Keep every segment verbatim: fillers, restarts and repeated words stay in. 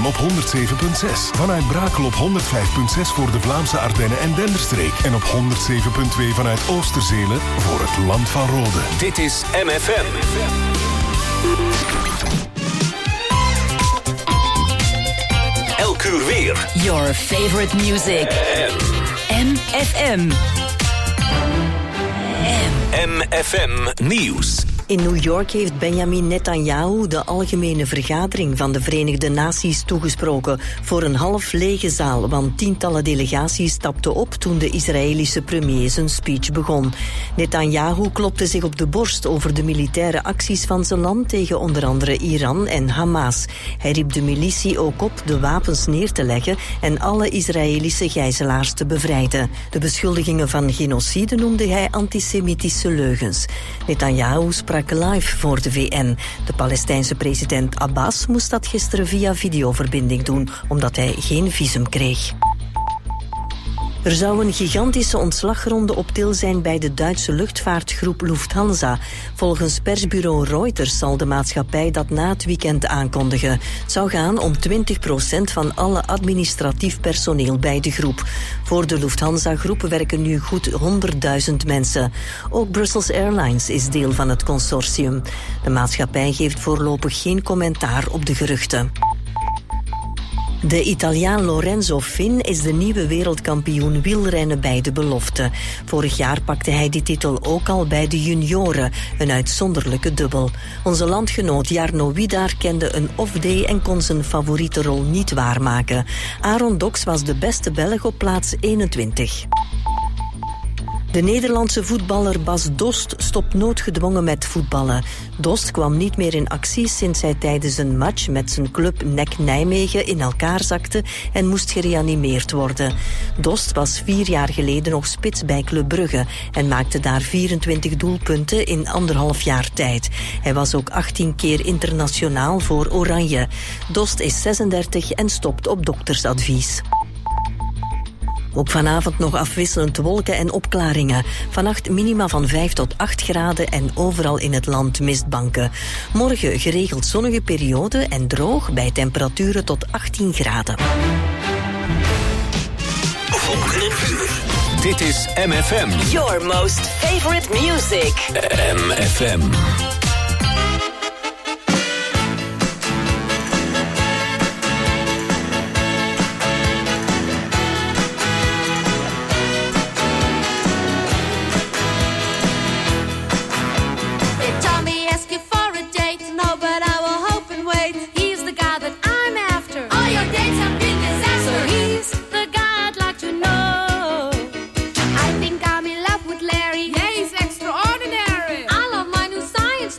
op honderd zeven komma zes. Vanuit Brakel op honderd vijf komma zes voor de Vlaamse Ardennen en Denderstreek. En op honderd zeven komma twee vanuit Oosterzelen voor het Land van Rode. Dit is M F M. Elk uur weer. Your favorite music. M F M. M F M Nieuws. In New York heeft Benjamin Netanyahu de algemene vergadering van de Verenigde Naties toegesproken voor een half lege zaal, want tientallen delegaties stapten op toen de Israëlische premier zijn speech begon. Netanyahu klopte zich op de borst over de militaire acties van zijn land tegen onder andere Iran en Hamas. Hij riep de militie ook op de wapens neer te leggen en alle Israëlische gijzelaars te bevrijden. De beschuldigingen van genocide noemde hij antisemitische leugens. Netanyahu sprak live voor de V N. De Palestijnse president Abbas moest dat gisteren via videoverbinding doen, omdat hij geen visum kreeg. Er zou een gigantische ontslagronde op til zijn bij de Duitse luchtvaartgroep Lufthansa. Volgens persbureau Reuters zal de maatschappij dat na het weekend aankondigen. Het zou gaan om twintig procent van alle administratief personeel bij de groep. Voor de Lufthansa-groep werken nu goed honderdduizend mensen. Ook Brussels Airlines is deel van het consortium. De maatschappij geeft voorlopig geen commentaar op de geruchten. De Italiaan Lorenzo Fin is de nieuwe wereldkampioen wielrennen bij de belofte. Vorig jaar pakte hij die titel ook al bij de junioren, een uitzonderlijke dubbel. Onze landgenoot Jarno Widar kende een off-day en kon zijn favoriete rol niet waarmaken. Aaron Dox was de beste Belg op plaats eenentwintig. De Nederlandse voetballer Bas Dost stopt noodgedwongen met voetballen. Dost kwam niet meer in actie sinds hij tijdens een match met zijn club N E C Nijmegen in elkaar zakte en moest gereanimeerd worden. Dost was vier jaar geleden nog spits bij Club Brugge en maakte daar vierentwintig doelpunten in anderhalf jaar tijd. Hij was ook achttien keer internationaal voor Oranje. Dost is zesendertig en stopt op doktersadvies. Ook vanavond nog afwisselend wolken en opklaringen. Vannacht minima van vijf tot acht graden en overal in het land mistbanken. Morgen geregeld zonnige periode en droog bij temperaturen tot achttien graden. Volgende uur. Dit is M F M. Your most favorite music. M F M. I think I'm in love with Larry. Yeah, he's extraordinary. I love my new science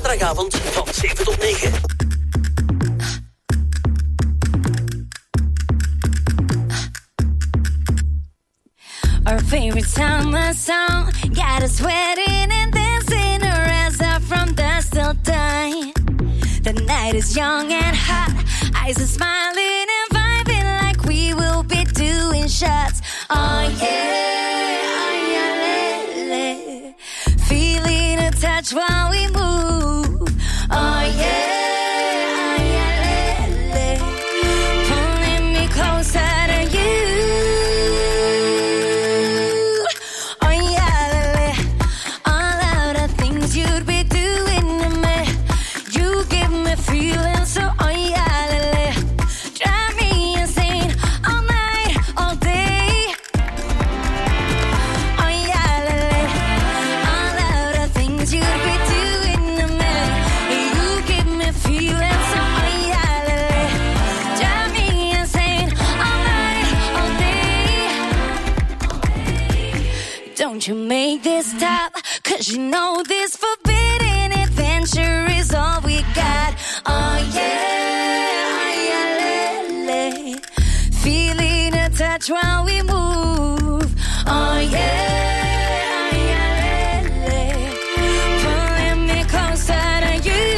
zaterdagavond van zeven tot negen. Our favorite summer song got us sweating and dancing around up from dusk till dawn. The night is young and hot, eyes are smiling and vibing like we will be doing shots. Oh yeah, oh yeah, le, le. Feeling a touch while we move. Oh yeah. Don't you make this stop, cause you know this forbidden adventure is all we got. Oh yeah, oh yeah, le, le. Feeling a touch while we move. Oh yeah, oh yeah, le, le. Pulling me closer to you.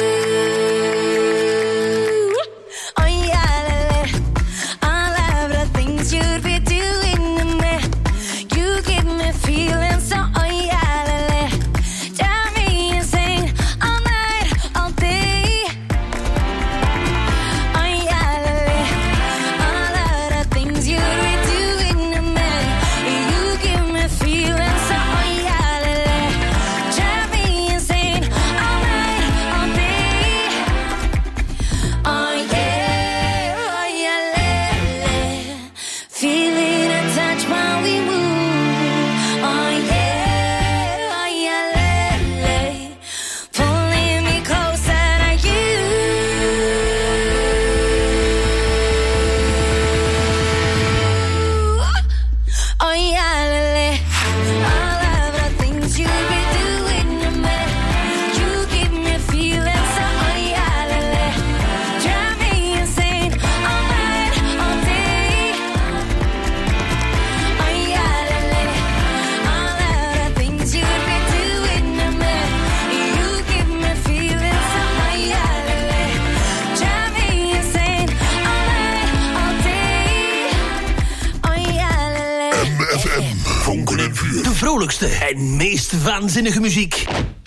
Oh yeah, le, le. All of the things you'd be doing to me. You give me feeling so, oh yeah, la, la. Drive me insane all night, all day. Oh yeah, la, la. All of the things you be doing to me. You give me feeling so, oh yeah, la, la. Drive me insane all night, all day. Oh yeah, oh yeah, la, la. Feeling a touch while we move. De vrolijkste en meest waanzinnige muziek.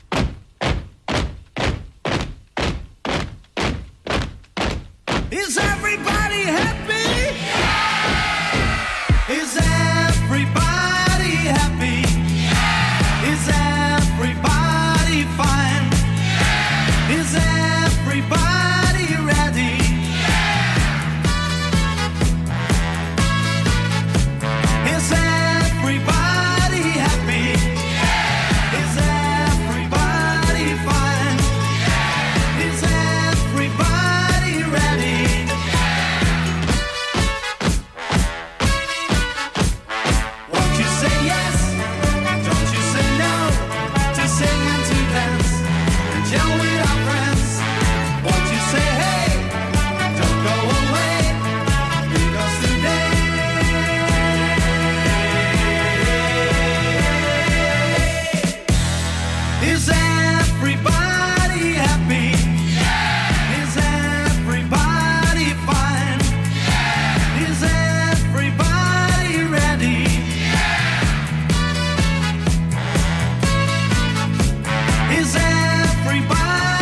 Is everybody happy? Is everybody happy? Is everybody fine? Is everybody ready? Is everybody happy? Is everybody fine? Is everybody ready? Won't you say yes? Don't you say no? To sing and to dance and chill with our friends. Won't you say hey? Don't go away, because today is everybody happy? Is everybody fine? Is everybody ready? Is everybody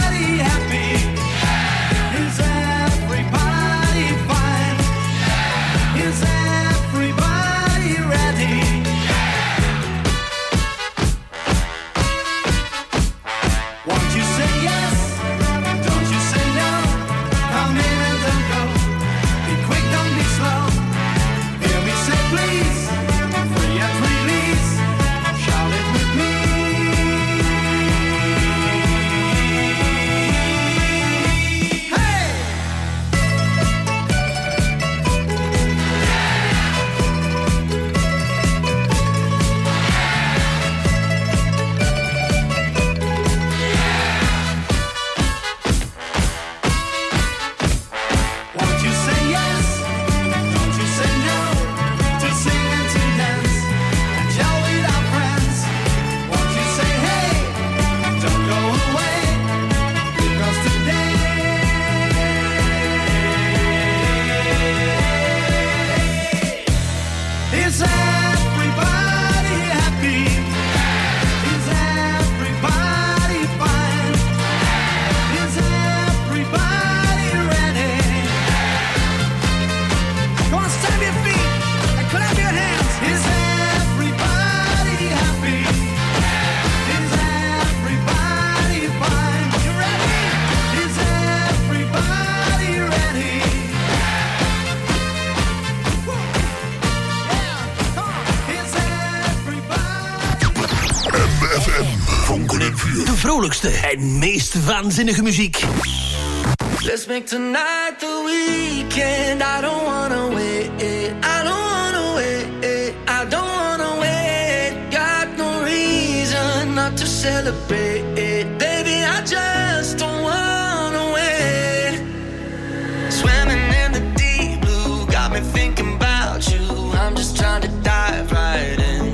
vrolijkste en meest waanzinnige muziek. Let's make tonight the weekend. I don't wanna wait. I don't wanna wait. I don't wanna wait. Got no reason not to celebrate. Baby, I just don't wanna wait. Swimming in the deep blue got me thinking about you. I'm just trying to dive right in.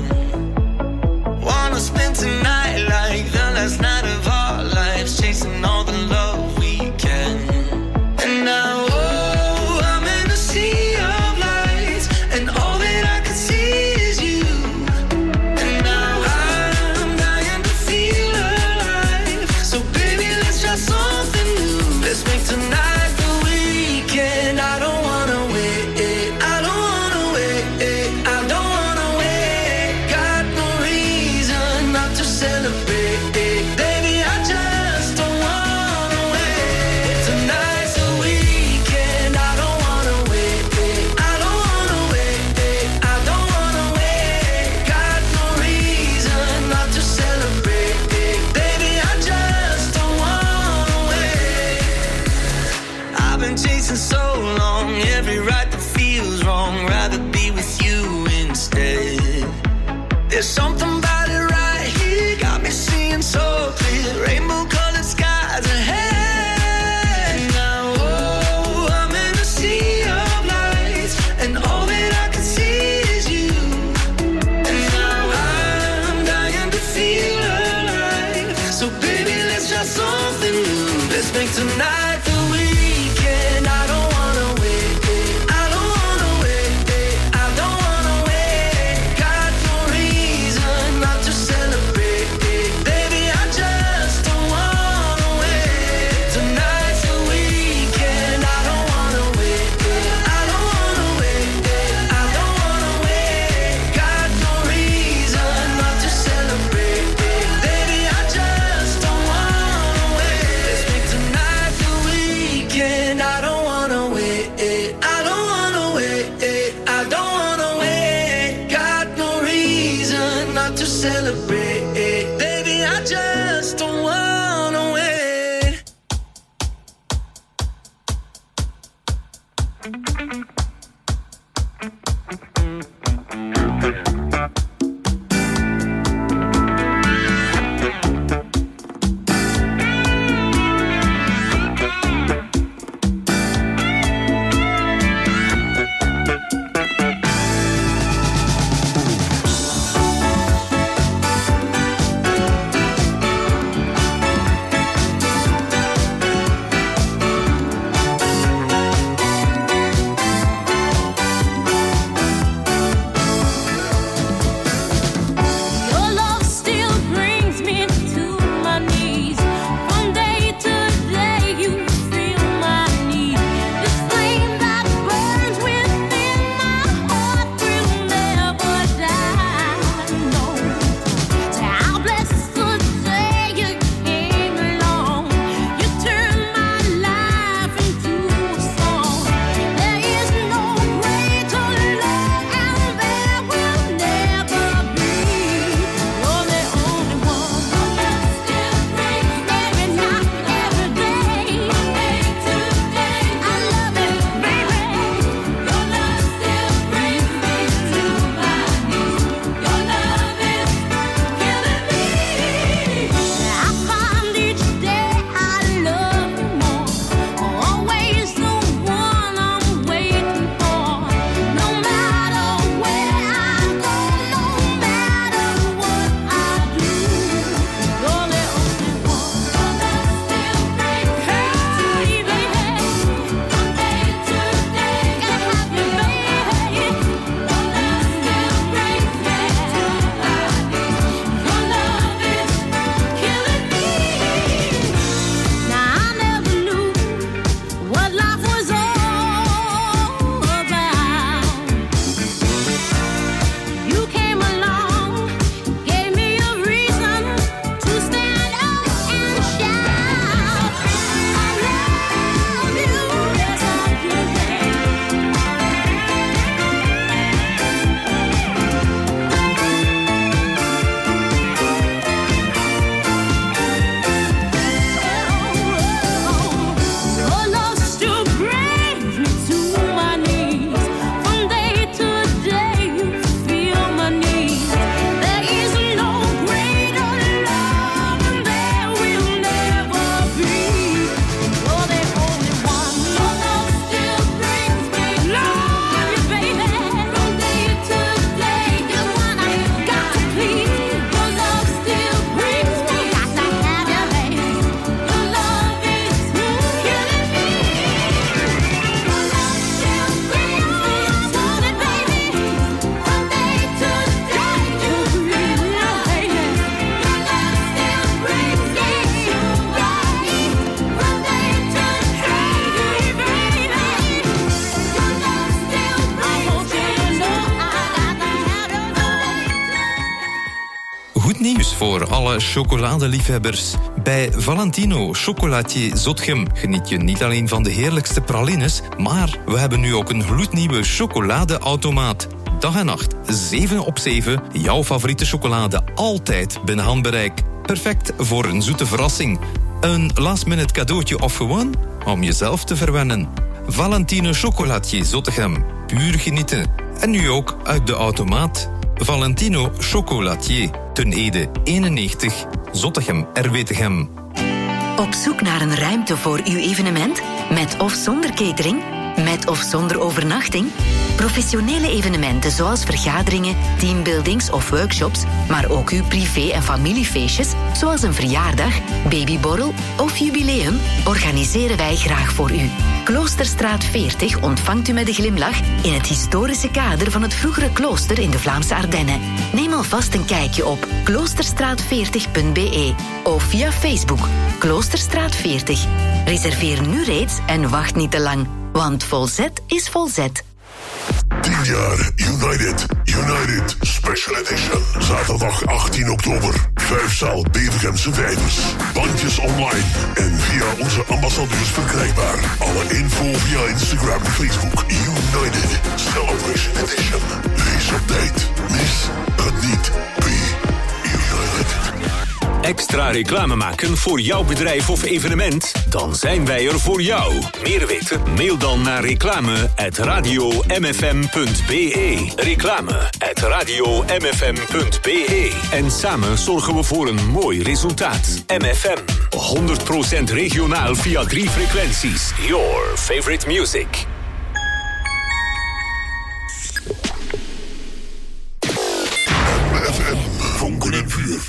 Wanna spend tonight like the last night of our lives, chasing all the love we can. And now, oh, I'm in a sea of lights, and all that I can see is you. And now I'm dying to feel alive. So baby, let's try something new. Let's make tonight the weekend. I don't wanna wait. I don't wanna wait. I don't wanna wait. Got no reason not to celebrate. Baby, I just don't wanna wait. Tonight's the weekend. I don't wanna wait. I don't wanna wait. I don't wanna wait. Got no reason not to celebrate. Baby, I just don't wanna wait. I've been chasing so long, every right that feels wrong. Rather be with you instead. There's something about it right here, got me seeing so clear. Rainbow colored skies ahead. Now, oh, I'm in a sea of lights, and all that I can see is you. And now I'm dying to feel alive. So baby, let's try something new. Let's make tonight the weekend. I don't wanna wait. I don't wanna wait. I don't wanna wait. Got no reason not to celebrate. Baby, I just don't wanna wait. Tonight's the weekend. I don't wanna wait. I don't wanna wait. I don't wanna wait. Got no reason not to celebrate. Baby, I just don't wanna wait. Let's voor alle chocoladeliefhebbers. Bij Valentino Chocolatier Zotgem geniet je niet alleen van de heerlijkste pralines, maar we hebben nu ook een gloednieuwe chocoladeautomaat. Dag en nacht, zeven op zeven, jouw favoriete chocolade altijd binnen handbereik. Perfect voor een zoete verrassing. Een last-minute cadeautje of gewoon om jezelf te verwennen. Valentino Chocolatier Zottegem. Puur genieten. En nu ook uit de automaat. Valentino Chocolatier. Ten Ede eenennegentig. Zottegem R W Tegem. Op zoek naar een ruimte voor uw evenement? Met of zonder catering? Met of zonder overnachting? Professionele evenementen zoals vergaderingen, teambuildings of workshops, maar ook uw privé- en familiefeestjes, zoals een verjaardag, babyborrel of jubileum, organiseren wij graag voor u. Kloosterstraat veertig ontvangt u met een glimlach in het historische kader van het vroegere klooster in de Vlaamse Ardennen. Neem alvast een kijkje op kloosterstraat veertig punt b e of via Facebook Kloosterstraat veertig. Reserveer nu reeds en wacht niet te lang, want volzet is volzet. tien jaar United, United Special Edition. Zaterdag achttien oktober. Vijfzaal Bevergemse Vijvers. Bandjes online en via onze ambassadeurs verkrijgbaar. Alle info via Instagram en Facebook. United Celebration Edition. Wees op tijd. Mis het niet. Be United. Extra reclame maken voor jouw bedrijf of evenement? Dan zijn wij er voor jou. Meer weten? Mail dan naar reclame at radio m f m punt b e. Reclame at radio m f m punt b e. En samen zorgen we voor een mooi resultaat. M F M. honderd procent regionaal via drie frequenties. Your favorite music. M F M. Vonken en vuur.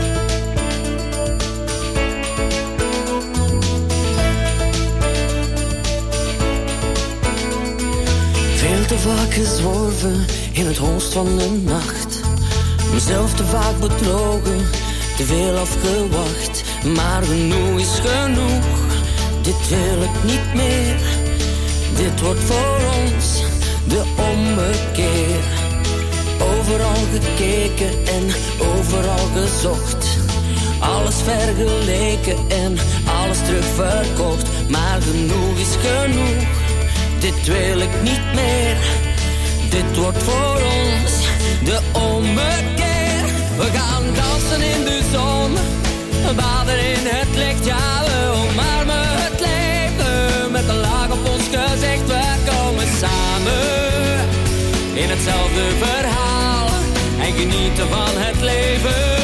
Veel te vaak gezworven in het holst van de nacht. Mezelf te vaak bedrogen, te veel afgewacht. Maar genoeg is genoeg, dit wil ik niet meer. Dit wordt voor ons de ommekeer. Overal gekeken en overal gezocht. Alles vergeleken en alles terugverkocht. Maar genoeg is genoeg. Dit wil ik niet meer. Dit wordt voor ons de ommekeer. We gaan dansen in de zon, baden in het licht. Ja, we omarmen het leven met een laag op ons gezicht. We komen samen in hetzelfde verhaal en genieten van het leven.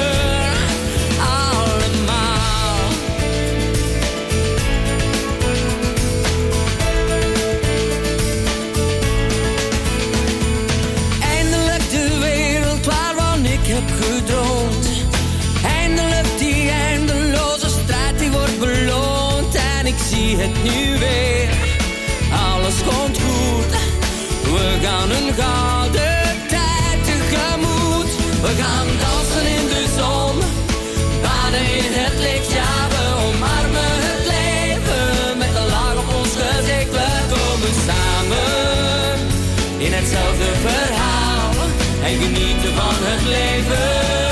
Heb gedroomd. Eindelijk die eindeloze strijd die wordt beloond. En ik zie het nu weer. Alles komt goed. We gaan een gouden tijd tegemoet. We gaan dansen in de zon. Baden in het licht. Ja, we omarmen het leven. Met een laag op ons gezicht. We komen samen in hetzelfde verhaal. En genieten van het leven.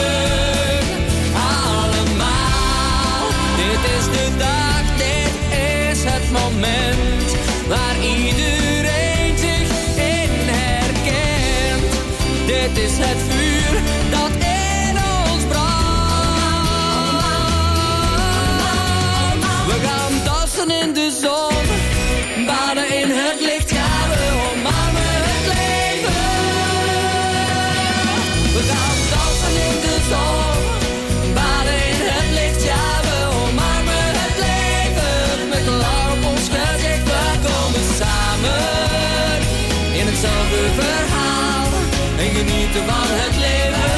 Allemaal. Dit is de dag, dit is het moment. Waar iedereen zich in herkent. Dit is het vuur dat in ons brandt. We gaan dansen in de zon. Baden in het licht. Ja, we omarmen het leven. We gaan dansen in de zon, baden in het licht. Ja, we omarmen het leven. Met een lach op ons gezicht. We komen samen in hetzelfde verhaal en genieten van het leven.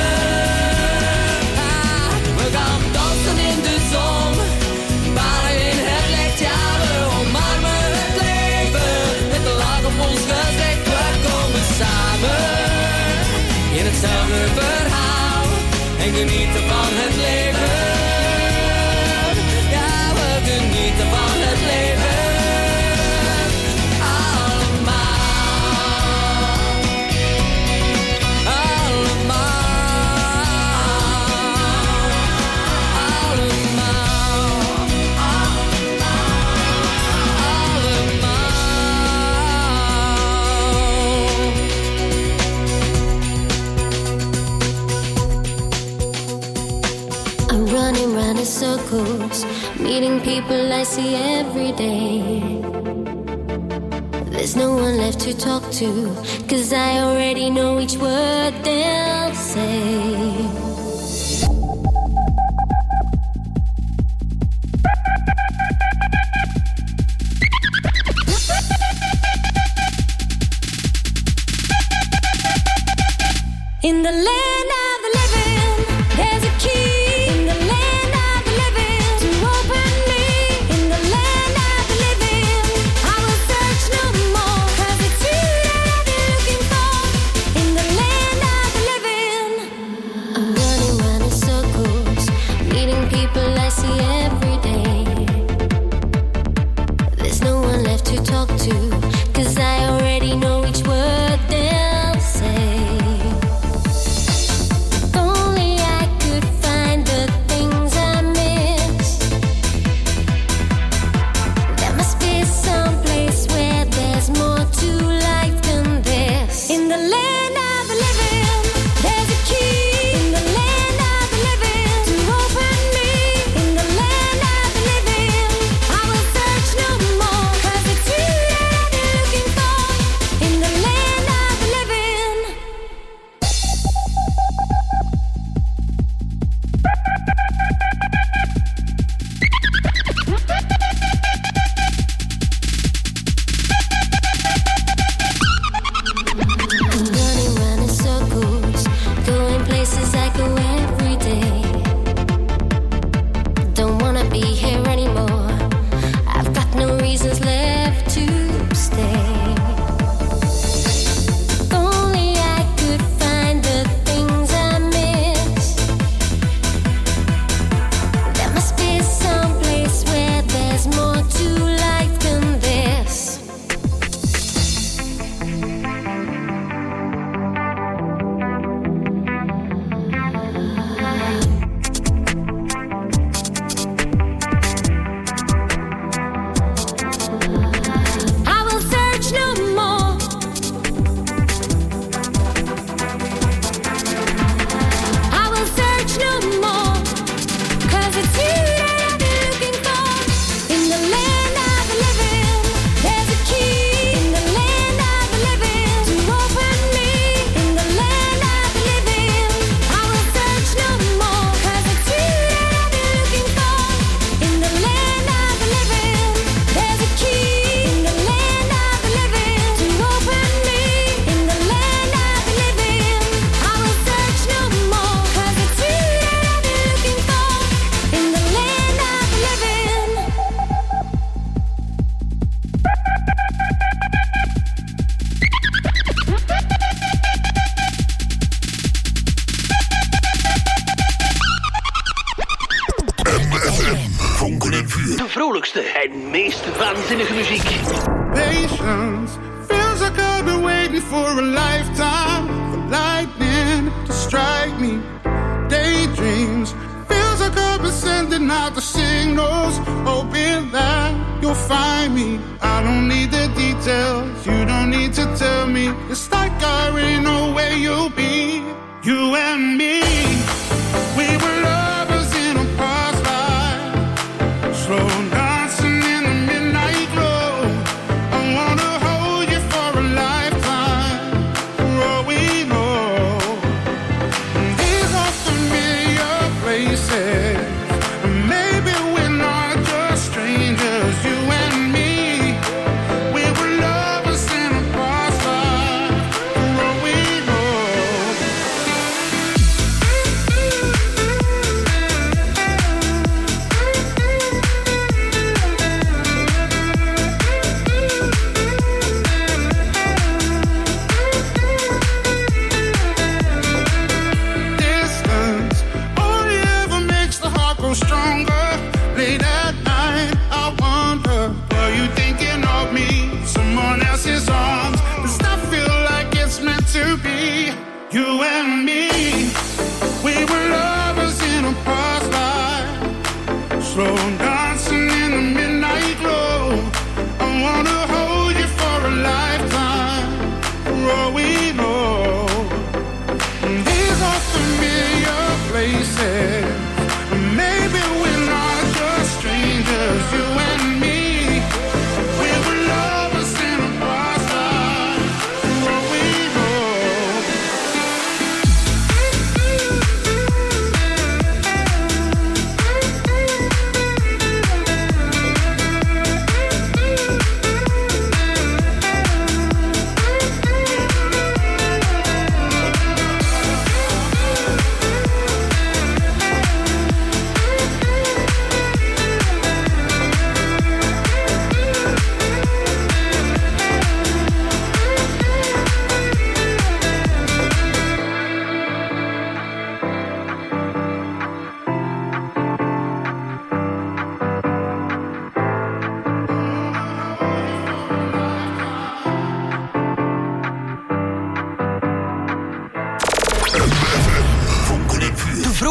Ah, we gaan dansen in de zon, baden in het licht. Ja, we omarmen het leven. Met een lach op ons gezicht. We komen samen in hetzelfde verhaal en genieten van het leven. Ja, we genieten van het leven. Allemaal. Allemaal. meeting people I see every day. There's no one left to talk to, 'cause I already know each word they'll say. In the land of the living, there's a key. In the land of the living, to open me. In the land of the living, I will search no more, 'cause it's you that I've been looking for. In the land of the living, I'm running round in circles, meeting people I see every day. There's no one left to talk to, 'cause I already know each word they'll say. En meest waanzinnige muziek. Patience feels like I've been waiting for a lifetime for lightning to strike me. Daydreams feels like I've been sending out the signals, hoping that you'll find me. I don't need the details, you don't need to tell me. It's like I already know where you'll be. You and me, we were lovers in a past life. Slow down.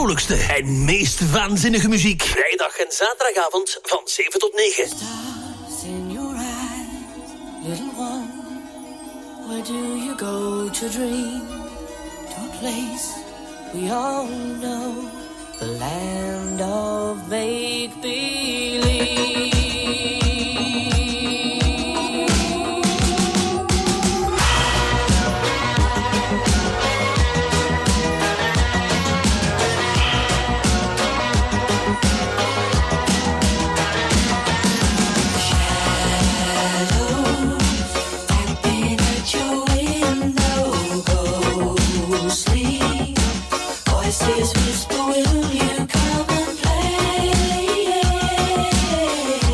vrolijkste en meest waanzinnige muziek. Vrijdag en zaterdagavond van zeven tot negen. Stars in your eyes, little one. Where do you go to dream? To a place we all know, the land of make-believe. Voices whisper, will you come and play?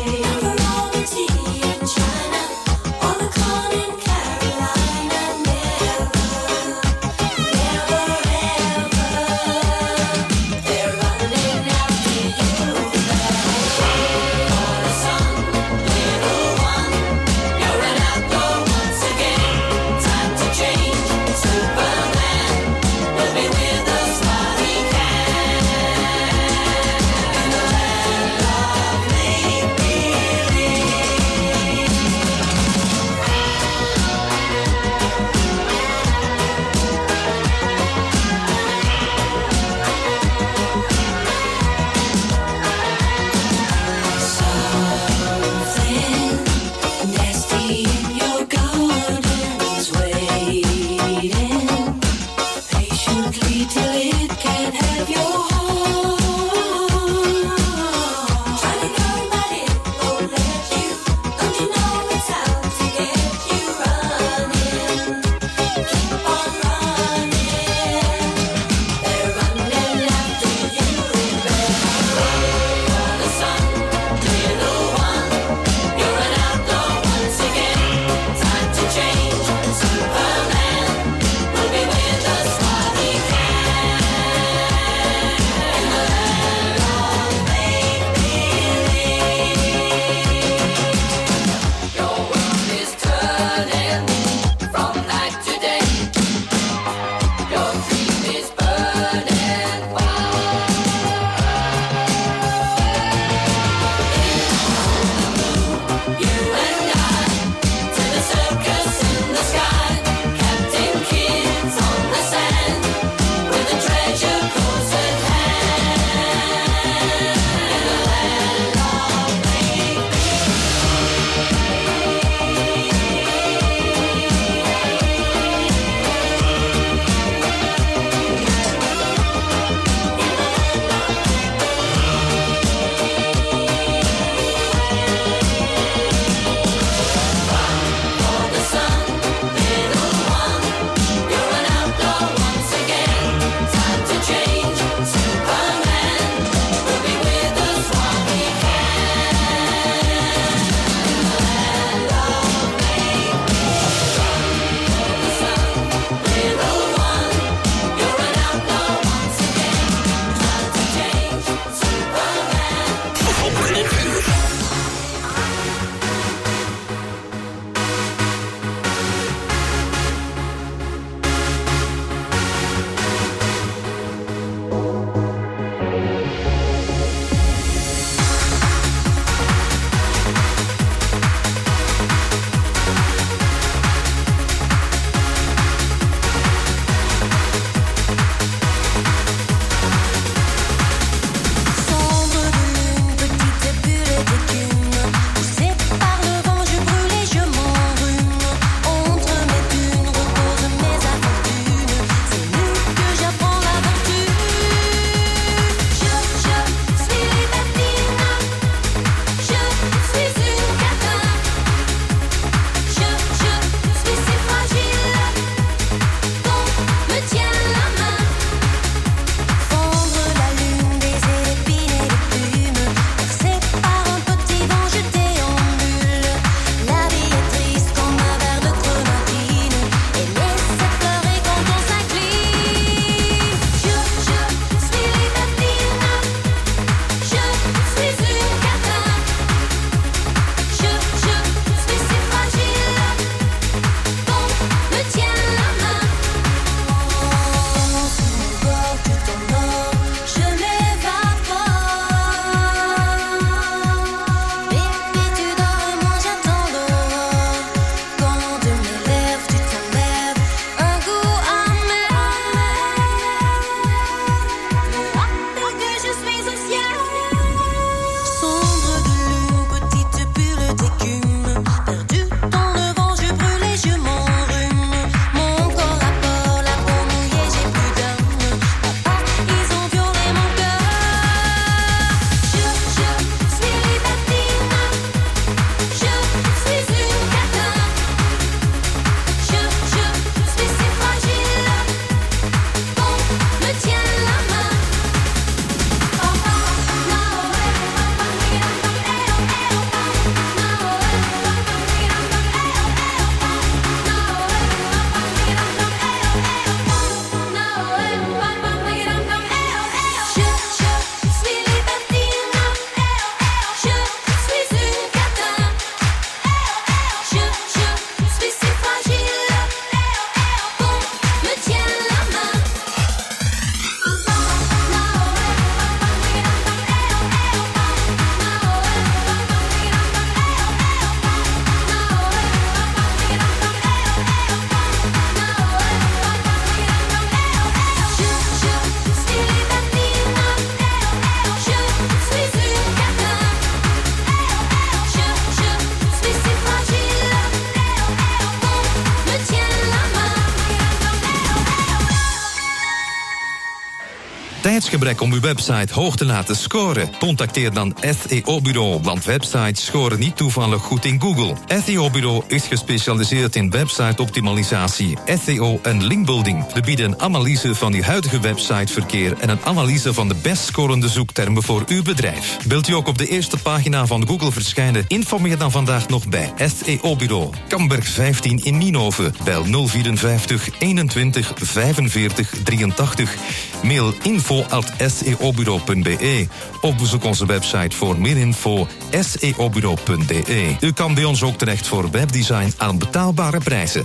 tijdsgebrek om uw website hoog te laten scoren? Contacteer dan S E O-bureau, want websites scoren niet toevallig goed in Google. S E O-bureau is gespecialiseerd in website-optimalisatie, S E O en linkbuilding. We bieden een analyse van uw huidige websiteverkeer en een analyse van de best scorende zoektermen voor uw bedrijf. Wilt u ook op de eerste pagina van Google verschijnen? Informeer dan vandaag nog bij S E O-bureau. Kamberg vijftien in Nienhoven. Bel nul vierenvijftig eenentwintig vijfenveertig drieëntachtig. Mail info at s e o bureau punt b e. Of bezoek onze website voor meer info s e o bureau punt b e. U kan bij ons ook terecht voor webdesign aan betaalbare prijzen.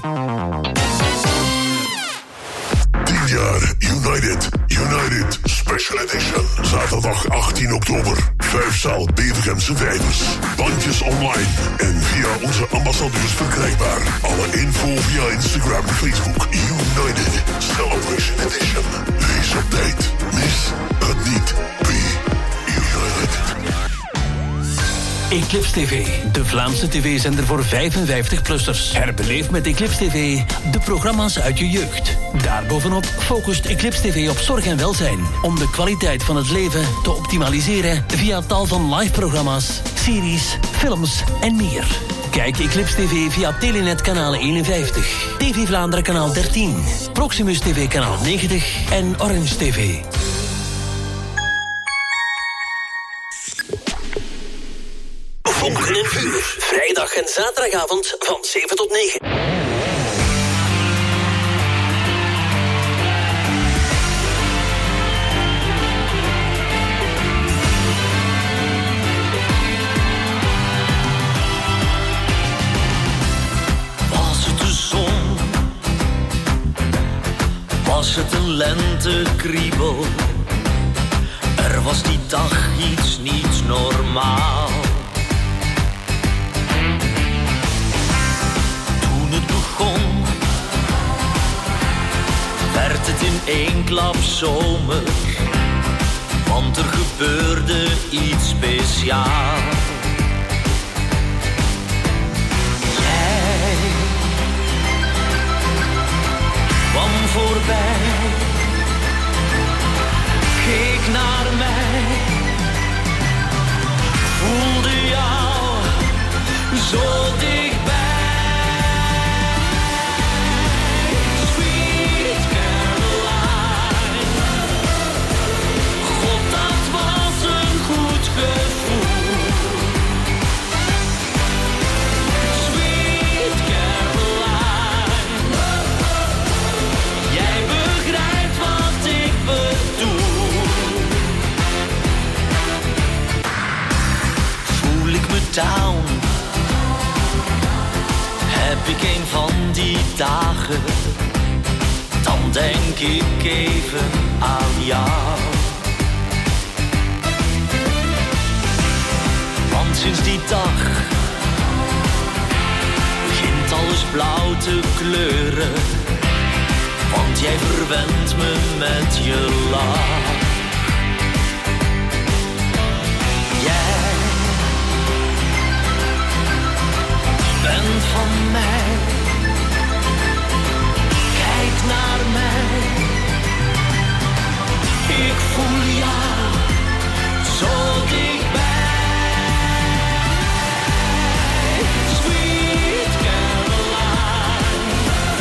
tien jaar United, United Special Edition. Zaterdag achttien oktober. Vijfzaal Bevergemse Vijvers. Bandjes online en via onze ambassadeurs verkrijgbaar. Alle info via Instagram en Facebook. United Celebration Edition. Wees op tijd. Mis het niet. Be United. Eclipse T V, de Vlaamse tv-zender voor vijfenvijftig-plussers. Herbeleef met Eclipse T V de programma's uit je jeugd. Daarbovenop focust Eclipse T V op zorg en welzijn, om de kwaliteit van het leven te optimaliseren via tal van live-programma's, series, films en meer. Kijk Eclipse T V via Telenet kanaal eenenvijftig, T V Vlaanderen kanaal dertien, Proximus T V kanaal negentig en Orange T V. Vonken en Vuur. Vrijdag en zaterdagavond van zeven tot negen. Was het de zon? Was het een lentekriebel? Er was die dag iets niet normaal. Het begon, werd het in één klap zomer, want er gebeurde iets speciaals. Jij kwam voorbij, keek naar mij, voelde jou zo dichtbij. Down. Heb ik een van die dagen, dan denk ik even aan jou. Want sinds die dag begint alles blauw te kleuren, want jij verwendt me met je lach. Jij bent van mij, kijk naar mij, ik voel jou zo dichtbij. Sweet Caroline,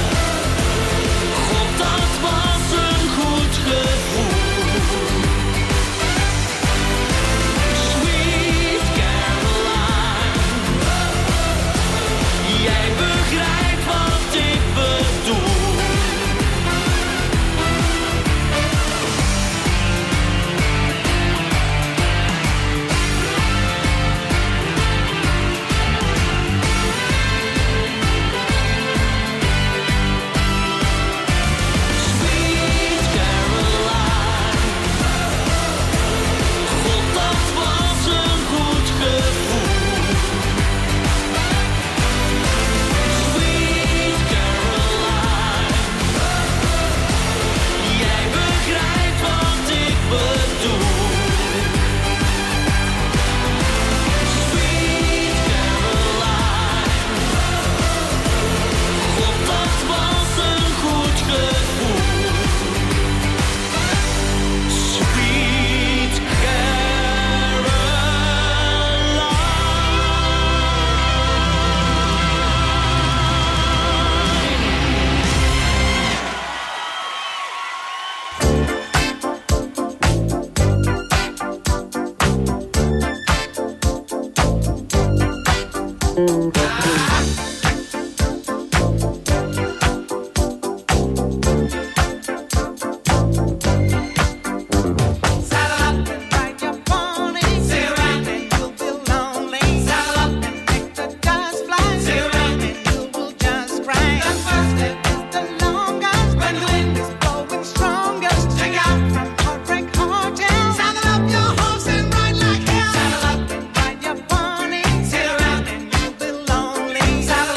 God, dat was een goed gevoel. Sweet Saddle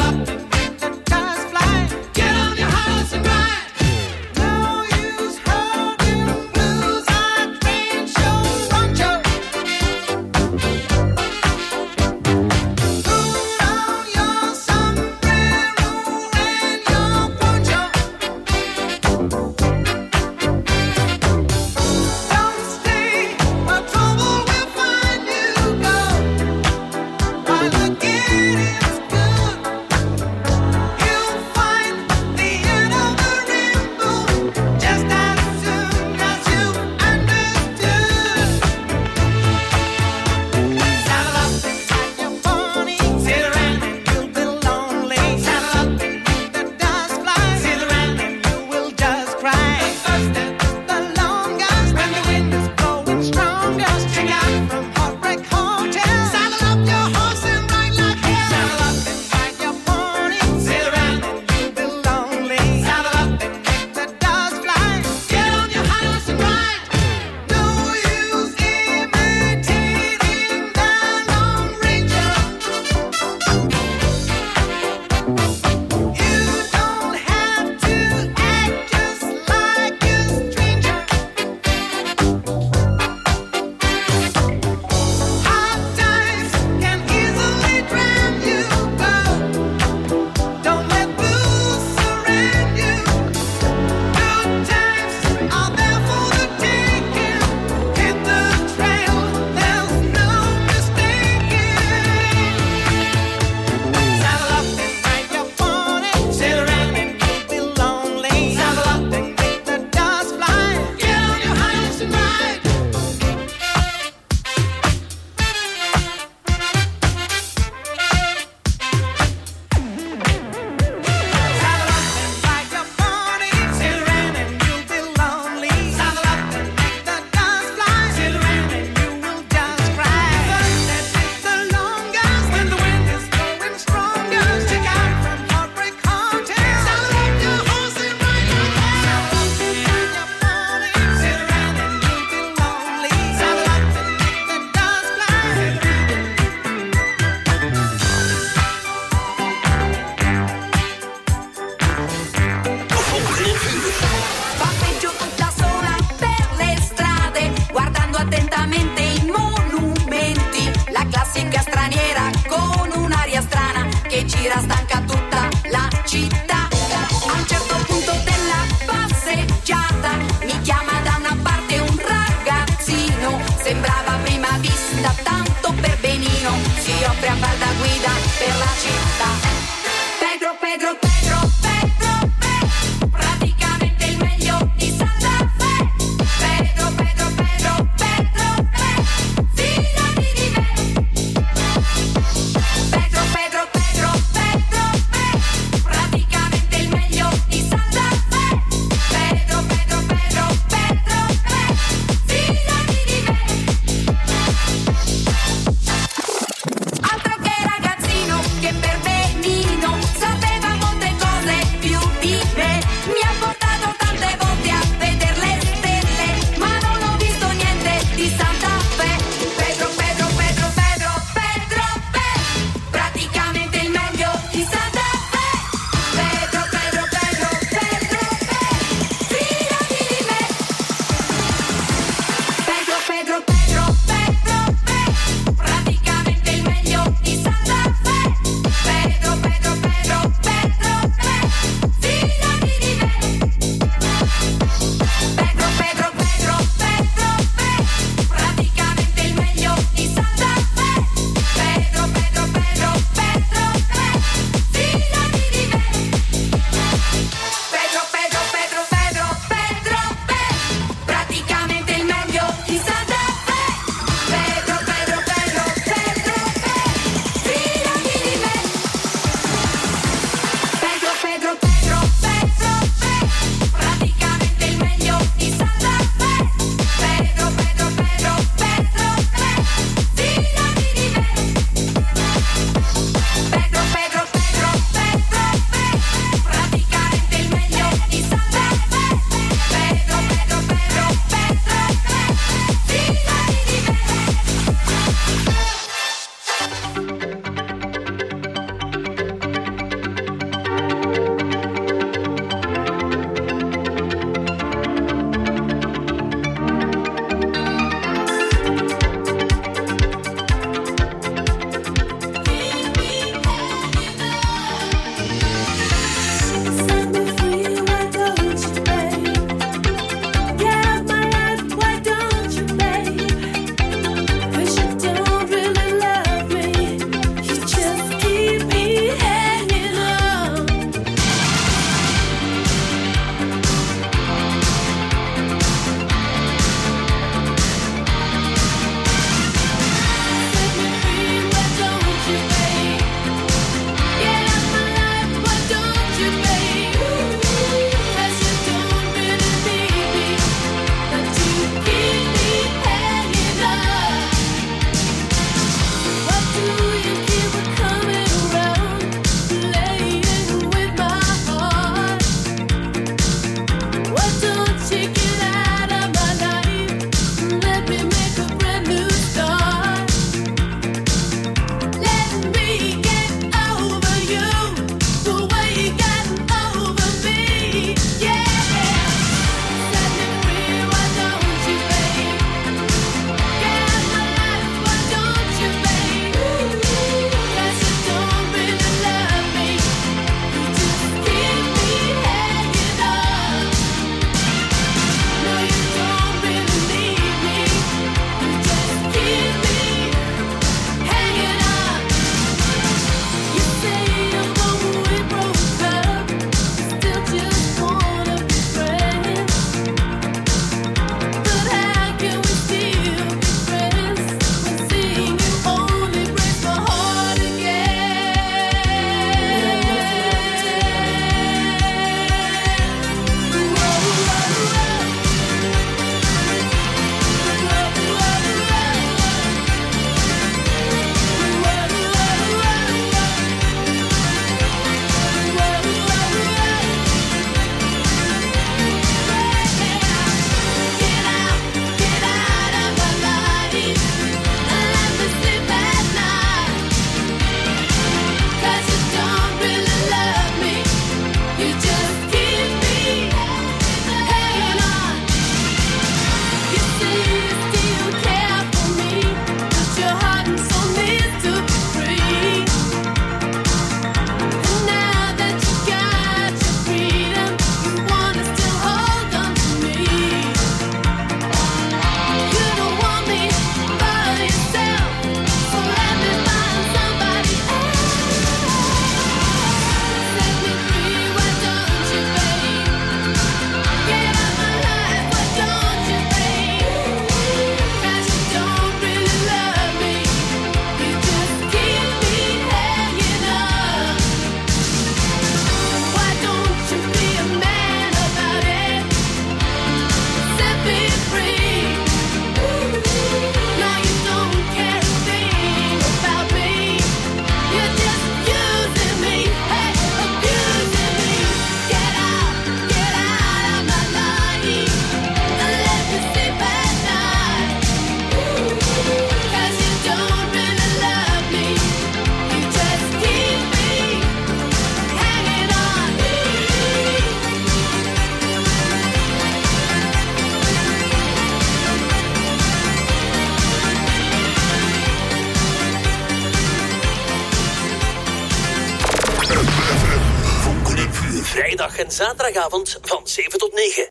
Vrijdag en zaterdagavond van zeven tot negen.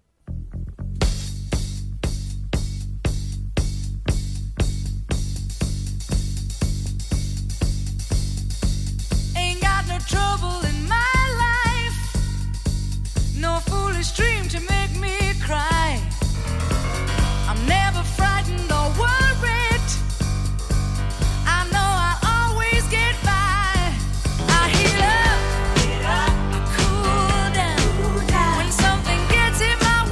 Ain't got no trouble in my life, no foolish dream to make me cry. I'm never frightened or worried, I know I'll always get by. I heal up, I cool down when something gets in my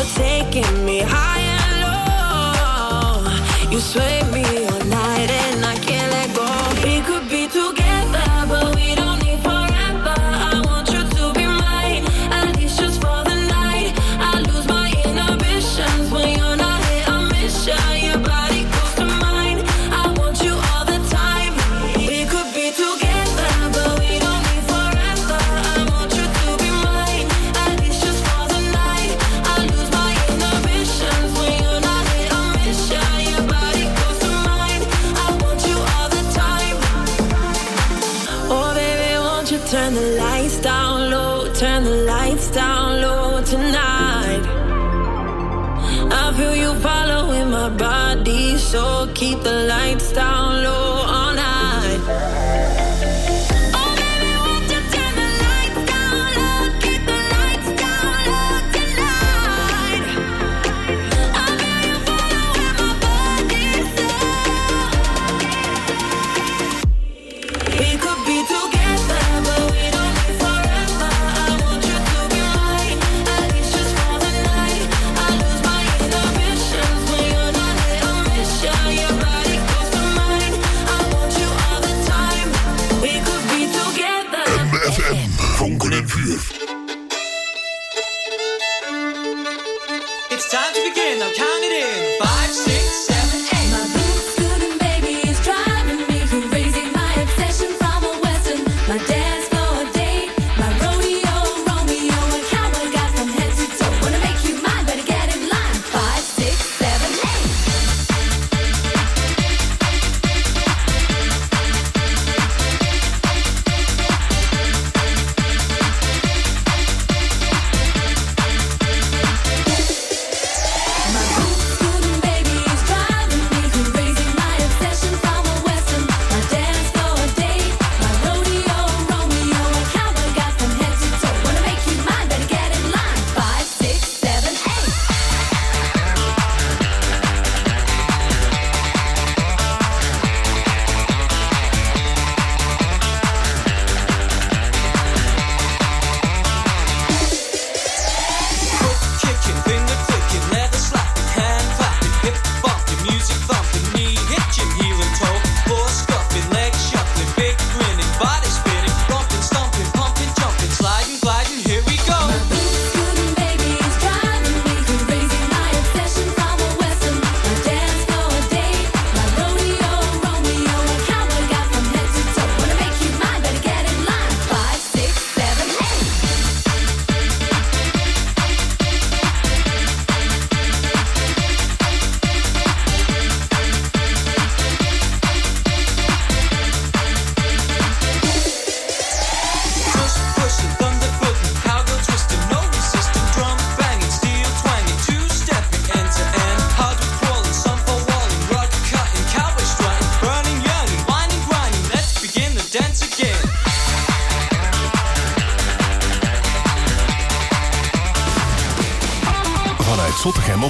You're taking me high and low. You sway me all night and I can't let go. We could be together, but we don't need forever. I want you to be mine, at least just for the night. I lose my inhibitions when you're not here. I miss you, your body goes to mine. I want you all the time. We could be together, but we don't need forever. I want you to be mine, at least just for the night. I lose my inhibitions when you're not here. I miss you, your body goes to mine. I want you all the time. Oh baby, won't you turn the lights down low, turn the lights down low tonight. I feel you following my body, so keep the lights down low all night. Oh baby, won't you turn the lights down low, keep the lights down low tonight. I feel you following my body, so we could be together, but we don't need forever. I want you to be mine, at least just for the night. I lose my inhibitions when you're not here. I miss you, your body goes to mine. I want you all the time. We could be together. M F M, vonken en vuur. It's time to begin. Now count it in.